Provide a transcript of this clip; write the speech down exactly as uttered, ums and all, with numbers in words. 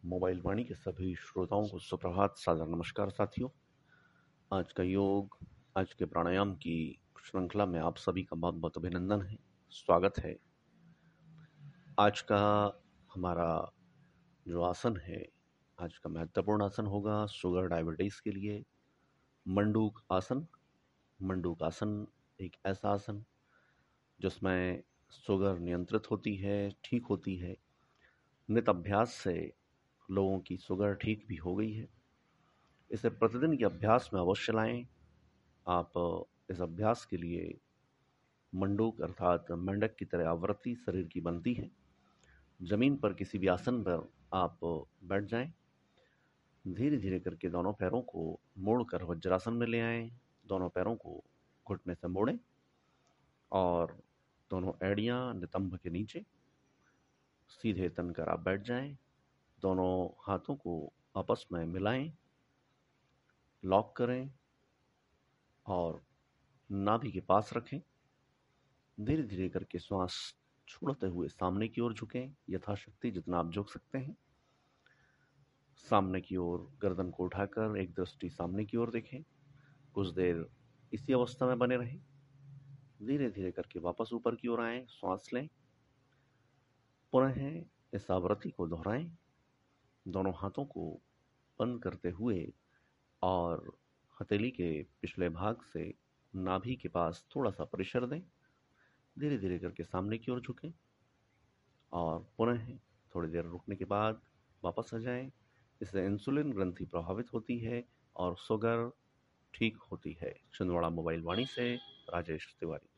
Mobile वाणी के सभी श्रोताओं को सुप्रभात, सादर नमस्कार साथियों। आज का योग, आज के प्राणायाम की श्रृंखला में आप सभी का बहुत बहुत अभिनंदन है, स्वागत है। आज का हमारा जो आसन है, आज का महत्वपूर्ण आसन होगा शुगर डायबिटीज के लिए मंडूक आसन। मंडूक आसन एक ऐसा आसन जिसमें शुगर नियंत्रित होती है, ठीक होती है। नित अभ्यास से लोगों की शुगर ठीक भी हो गई है। इसे प्रतिदिन के अभ्यास में अवश्य लाएं। आप इस अभ्यास के लिए मंडूक अर्थात मेंढक की तरह आवृत्ति शरीर की बनती है। जमीन पर किसी भी आसन पर आप बैठ जाएं। धीरे धीरे करके दोनों पैरों को मोड़कर वज्रासन में ले आएं। दोनों पैरों को घुटने से मोड़ें और दोनों एड़ियां नितंब के नीचे सीधे तनकर आप बैठ जाएं। दोनों हाथों को आपस में मिलाएं, लॉक करें और नाभि के पास रखें। धीरे धीरे करके श्वास छोड़ते हुए सामने की ओर झुकें, यथाशक्ति जितना आप झुक सकते हैं। सामने की ओर गर्दन को उठाकर एक दृष्टि सामने की ओर देखें। कुछ देर इसी अवस्था में बने रहें। धीरे धीरे करके वापस ऊपर की ओर आएं, श्वास लें, पुनः इस आवृत्ति को दोहराएं। दोनों हाथों को बंद करते हुए और हथेली के पिछले भाग से नाभि के पास थोड़ा सा प्रेशर दें। धीरे धीरे करके सामने की ओर झुकें और पुनः थोड़ी देर रुकने के बाद वापस आ जाएं। इससे इंसुलिन ग्रंथि प्रभावित होती है और शुगर ठीक होती है। छिंदवाड़ा मोबाइल वाणी से राजेश तिवारी।